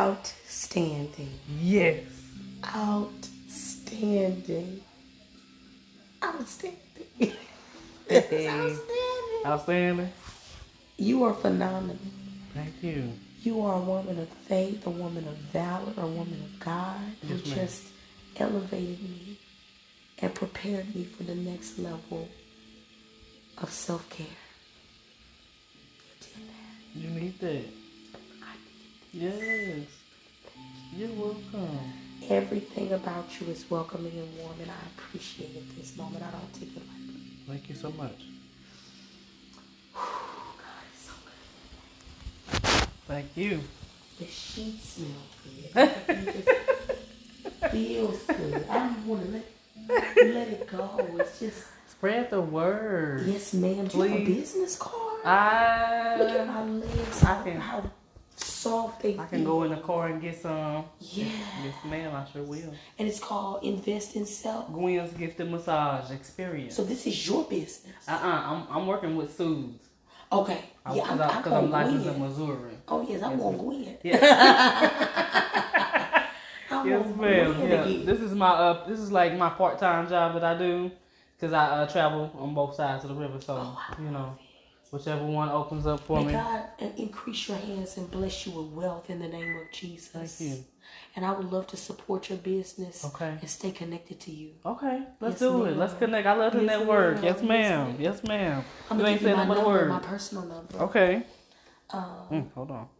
Outstanding. Yes. Outstanding. Outstanding. Outstanding. Outstanding. You are phenomenal. Thank you. You are a woman of faith, a woman of valor, a woman of God who Yes, ma'am. just elevated me and prepared me for the next level of self-care. You need that. Yes. You're welcome. Everything about you is welcoming and warm, and I appreciate it this moment. I don't take it lightly. Thank you so much. God is so good. Thank you. The sheets smell good. It just feels good. I don't want to let it go. It's just... Spread the word. Yes, ma'am. Do you have a business card? Look at my legs. How soft they feel. I can go in the car and get some. Yeah. Yes, ma'am. I sure will. And it's called Invest in Self. Gwen's Gifted Massage Experience. So this is your business. I'm working with Suze. Okay. Yeah, Because I'm licensed in Missouri. Oh, yes, I want Gwen. Yeah. Yes, ma'am. Yeah. This is like my part-time job that I do. Because I travel on both sides of the river. So, whichever one opens up for me. May God increase your hands and bless you with wealth in the name of Jesus. Thank you. And I would love to support your business. Okay. And stay connected to you. Okay. Let's do it. Let's connect. I love to network. Yes, ma'am. Yes, ma'am. I'm going to give you my number, my personal number. Okay. Hold on.